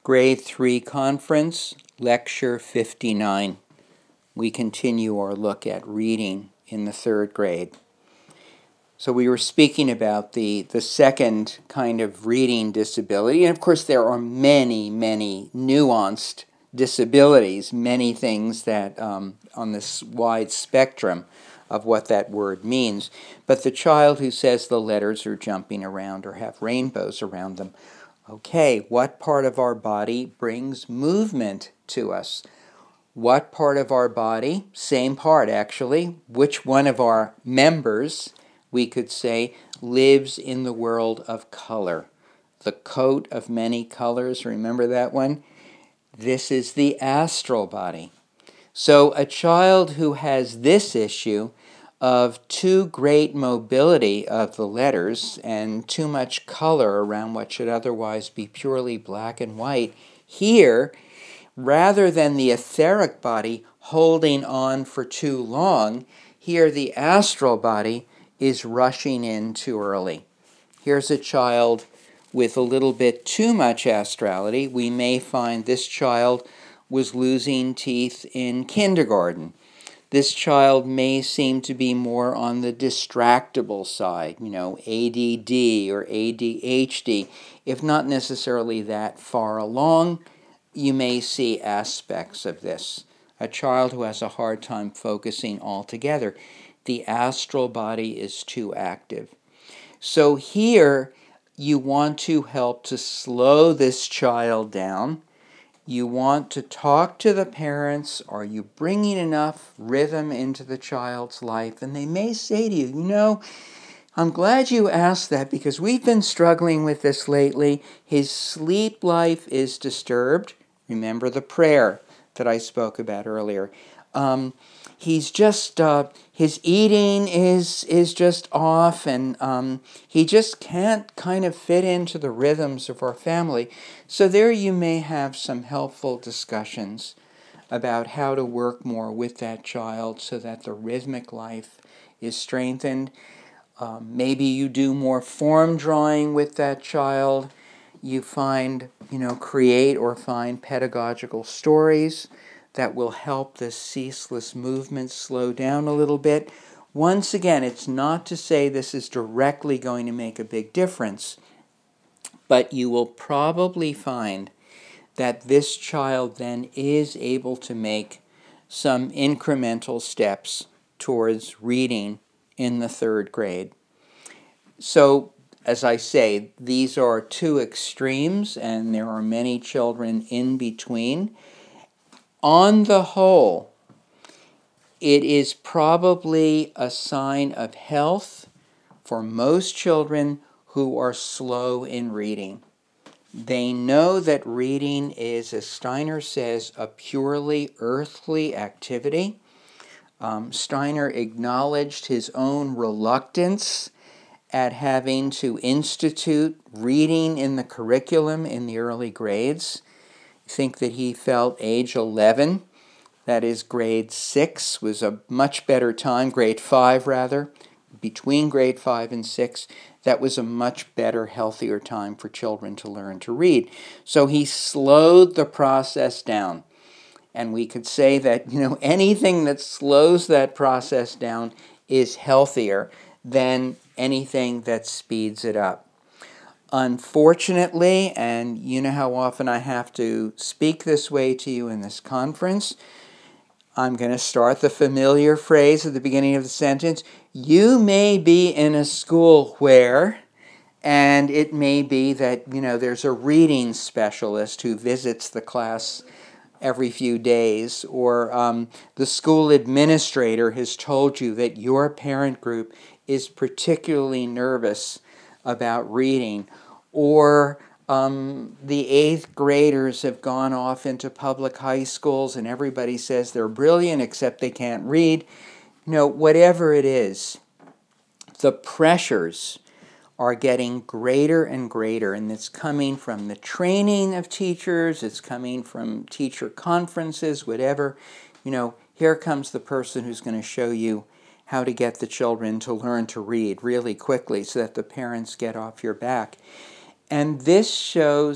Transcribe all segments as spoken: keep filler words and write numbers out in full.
Grade three Conference, Lecture fifty-nine. We continue our look at reading in the third grade. So we were speaking about the, the second kind of reading disability, and of course there are many, many nuanced disabilities, many things that um, on this wide spectrum of what that word means. But the child who says the letters are jumping around or have rainbows around them, okay, what part of our body brings movement to us? What part of our body, same part actually, which one of our members, we could say, lives in the world of color? The coat of many colors, remember that one? This is the astral body. So a child who has this issue of too great mobility of the letters and too much color around what should otherwise be purely black and white, here, rather than the etheric body holding on for too long, here the astral body is rushing in too early. Here's a child with a little bit too much astrality. We may find this child was losing teeth in kindergarten. This child may seem to be more on the distractible side, you know, A D D or A D H D. If not necessarily that far along, you may see aspects of this. A child who has a hard time focusing altogether. The astral body is too active. So here, you want to help to slow this child down. You want to talk to the parents. Are you bringing enough rhythm into the child's life? And they may say to you, you know, I'm glad you asked that because we've been struggling with this lately. His sleep life is disturbed. Remember the prayer that I spoke about earlier. Um, he's just, uh, his eating is is just off, and um, he just can't kind of fit into the rhythms of our family. So there you may have some helpful discussions about how to work more with that child so that the rhythmic life is strengthened. Um, maybe you do more form drawing with that child. You find, you know, create or find pedagogical stories that will help this ceaseless movement slow down a little bit. Once again, it's not to say this is directly going to make a big difference, but you will probably find that this child then is able to make some incremental steps towards reading in the third grade. So, as I say, these are two extremes, and there are many children in between. On the whole, it is probably a sign of health for most children who are slow in reading. They know that reading is, as Steiner says, a purely earthly activity. Um, Steiner acknowledged his own reluctance at having to institute reading in the curriculum in the early grades. I think that he felt age eleven, that is grade six, was a much better time, grade five rather, between grade five and six, that was a much better, healthier time for children to learn to read. So he slowed the process down. And we could say that, you know, anything that slows that process down is healthier than anything that speeds it up. Unfortunately, and you know how often I have to speak this way to you in this conference, I'm going to start the familiar phrase at the beginning of the sentence. You may be in a school where, and it may be that, you know, there's a reading specialist who visits the class every few days, or um, the school administrator has told you that your parent group is particularly nervous about reading, or um, the eighth graders have gone off into public high schools and everybody says they're brilliant except they can't read. You know, whatever it is, the pressures are getting greater and greater, and it's coming from the training of teachers, it's coming from teacher conferences, whatever. You know, here comes the person who's going to show you how to get the children to learn to read really quickly so that the parents get off your back. And this shows an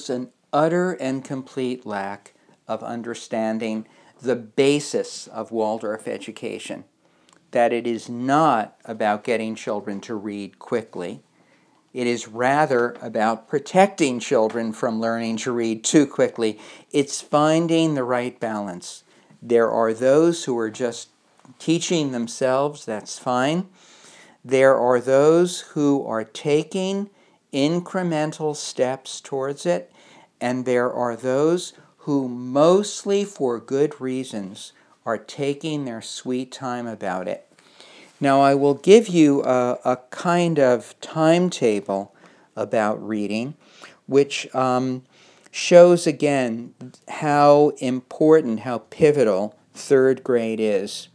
utter and complete lack of understanding the basis of Waldorf education, that it is not about getting children to read quickly. It is rather about protecting children from learning to read too quickly. It's finding the right balance. There are those who are just teaching themselves, that's fine. There are those who are taking incremental steps towards it, and there are those who, mostly for good reasons, are taking their sweet time about it. Now, I will give you a, a kind of timetable about reading, which um, shows again how important, how pivotal third grade is.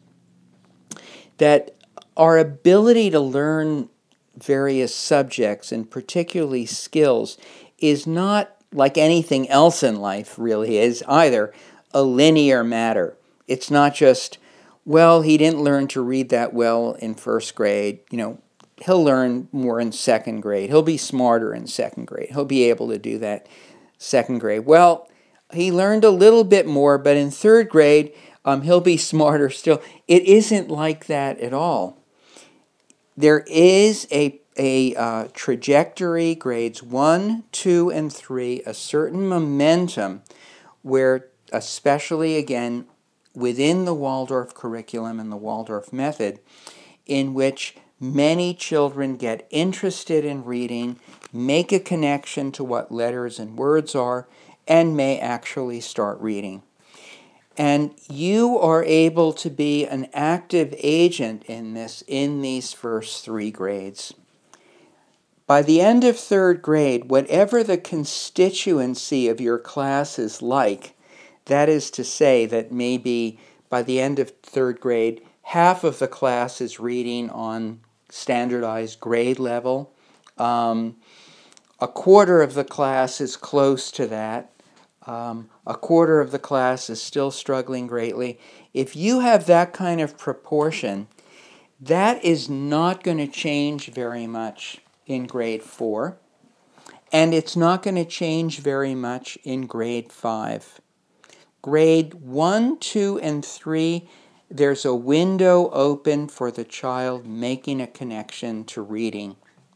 That our ability to learn various subjects, and particularly skills, is not like anything else in life really is either a linear matter. It's not just, well, he didn't learn to read that well in first grade. You know, he'll learn more in second grade. He'll be smarter in second grade. He'll be able to do that second grade. Well, he learned a little bit more, but in third grade, um, he'll be smarter still. It isn't like that at all. There is a, a uh, trajectory, grades one, two, and three, a certain momentum where, especially again, within the Waldorf curriculum and the Waldorf method, in which many children get interested in reading, make a connection to what letters and words are, and may actually start reading. And you are able to be an active agent in this in these first three grades. By the end of third grade, whatever the constituency of your class is like, that is to say that maybe by the end of third grade, half of the class is reading on standardized grade level. Um, a quarter of the class is close to that. Um, a quarter of the class is still struggling greatly. If you have that kind of proportion, that is not going to change very much in grade four, and it's not going to change very much in grade five. Grade one, two, and three, there's a window open for the child making a connection to reading.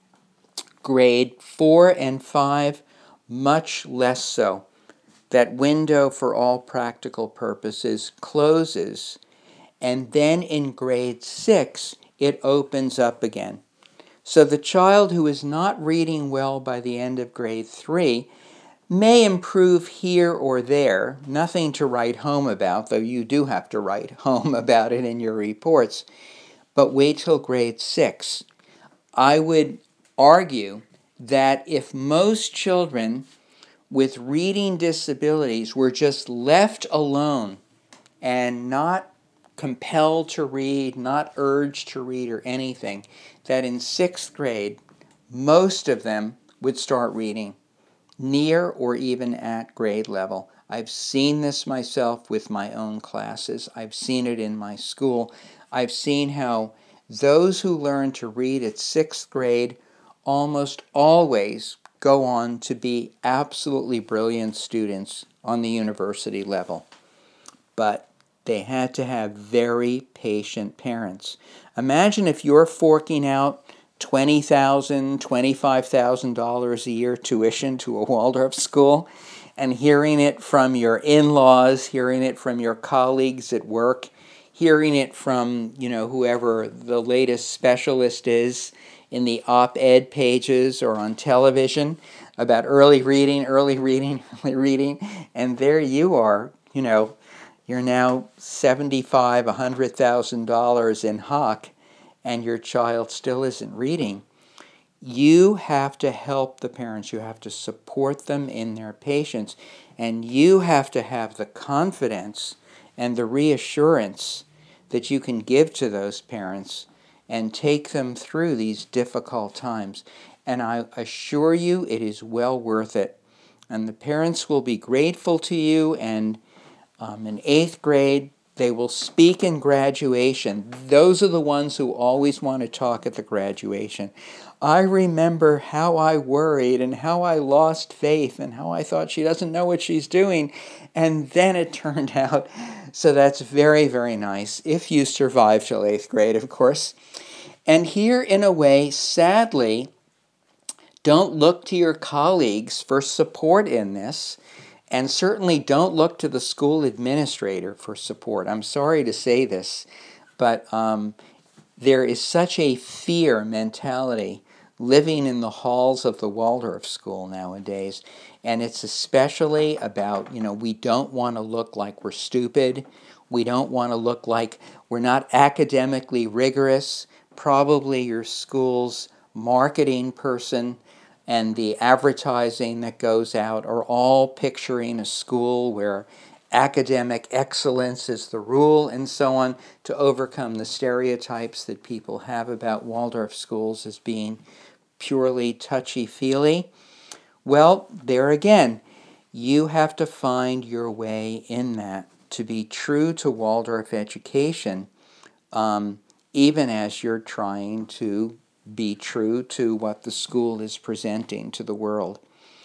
Grade four and five, much less so. That window, for all practical purposes, closes, and then in grade six, it opens up again. So the child who is not reading well by the end of grade three may improve here or there, nothing to write home about, though you do have to write home about it in your reports, but wait till grade six. I would argue that if most children with reading disabilities were just left alone and not compelled to read, not urged to read or anything, that in sixth grade, most of them would start reading near or even at grade level. I've seen this myself with my own classes. I've seen it in my school. I've seen how those who learn to read at sixth grade almost always go on to be absolutely brilliant students on the university level. But they had to have very patient parents. Imagine if you're forking out twenty thousand dollars, twenty-five thousand dollars a year tuition to a Waldorf school and hearing it from your in-laws, hearing it from your colleagues at work, hearing it from, you know, whoever the latest specialist is in the op-ed pages or on television about early reading, early reading, early reading, and there you are, you know, you're now seventy-five thousand dollars, one hundred thousand dollars in hock, and your child still isn't reading. You have to help the parents. You have to support them in their patience, and you have to have the confidence and the reassurance that you can give to those parents and take them through these difficult times. And I assure you it is well worth it. And the parents will be grateful to you, and um, in eighth grade, They will speak in graduation. Those are the ones who always want to talk at the graduation. I remember how I worried and how I lost faith and how I thought she doesn't know what she's doing. And then it turned out. So that's very, very nice, if you survive till eighth grade, of course. And here, in a way, sadly, don't look to your colleagues for support in this. And certainly don't look to the school administrator for support. I'm sorry to say this, but um, there is such a fear mentality living in the halls of the Waldorf school nowadays. And it's especially about, you know, we don't want to look like we're stupid. We don't want to look like we're not academically rigorous. Probably your school's marketing person and the advertising that goes out are all picturing a school where academic excellence is the rule and so on, to overcome the stereotypes that people have about Waldorf schools as being purely touchy-feely. Well, there again, you have to find your way in that to be true to Waldorf education, um, even as you're trying to be true to what the school is presenting to the world.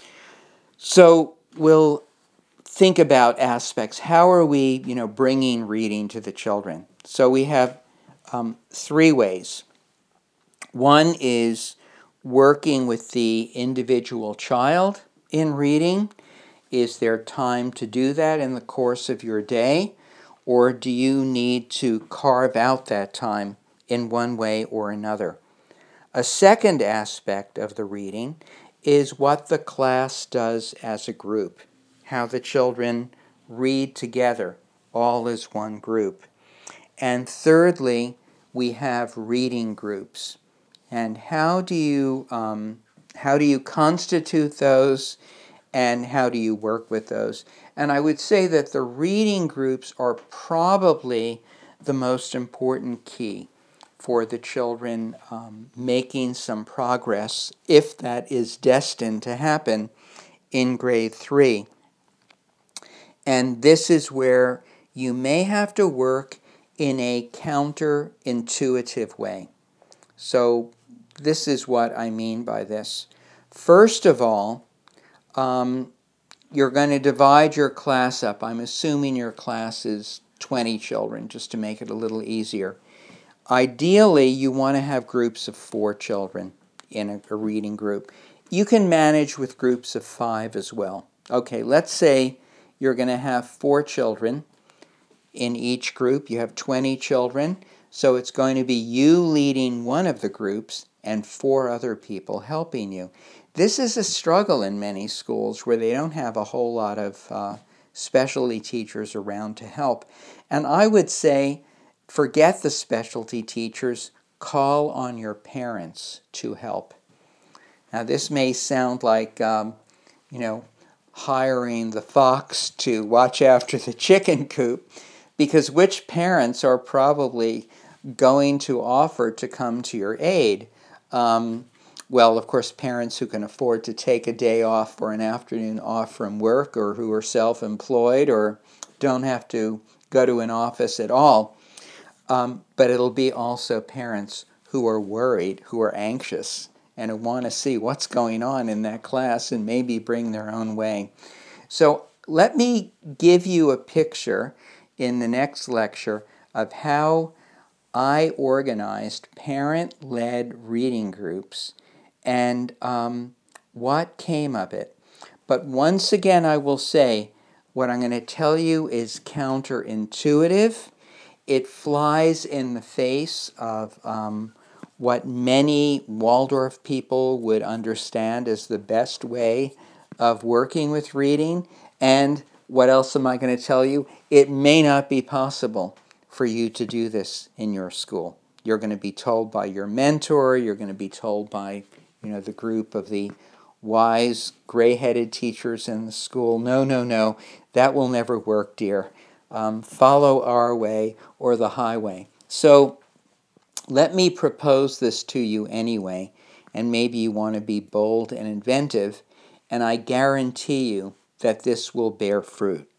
So we'll think about aspects. How are we, you know, bringing reading to the children? So we have um, three ways. One is working with the individual child in reading. Is there time to do that in the course of your day? Or do you need to carve out that time in one way or another? A second aspect of the reading is what the class does as a group, how the children read together, all as one group. And thirdly, we have reading groups. And how do you um, how do you constitute those, and how do you work with those? And I would say that the reading groups are probably the most important key for the children um, making some progress, if that is destined to happen, in grade three. And this is where you may have to work in a counterintuitive way. So this is what I mean by this. First of all, um, you're going to divide your class up. I'm assuming your class is twenty children, just to make it a little easier. Ideally, you want to have groups of four children in a, a reading group. You can manage with groups of five as well. Okay, let's say you're going to have four children in each group. You have twenty children, so it's going to be you leading one of the groups and four other people helping you. This is a struggle in many schools where they don't have a whole lot of uh, specialty teachers around to help. And I would say, forget the specialty teachers, call on your parents to help. Now this may sound like, um, you know, hiring the fox to watch after the chicken coop, because which parents are probably going to offer to come to your aid? Um, well, of course, parents who can afford to take a day off or an afternoon off from work, or who are self-employed or don't have to go to an office at all. Um, but it'll be also parents who are worried, who are anxious, and who want to see what's going on in that class and maybe bring their own way. So let me give you a picture in the next lecture of how I organized parent-led reading groups and um, what came of it. But once again, I will say, what I'm going to tell you is counterintuitive. It flies in the face of um, what many Waldorf people would understand as the best way of working with reading. And what else am I going to tell you? It may not be possible for you to do this in your school. You're going to be told by your mentor, you're going to be told by, you know, the group of the wise, gray-headed teachers in the school, no, no, no, that will never work, dear. Um, follow our way or the highway. So let me propose this to you anyway, and maybe you want to be bold and inventive, and I guarantee you that this will bear fruit.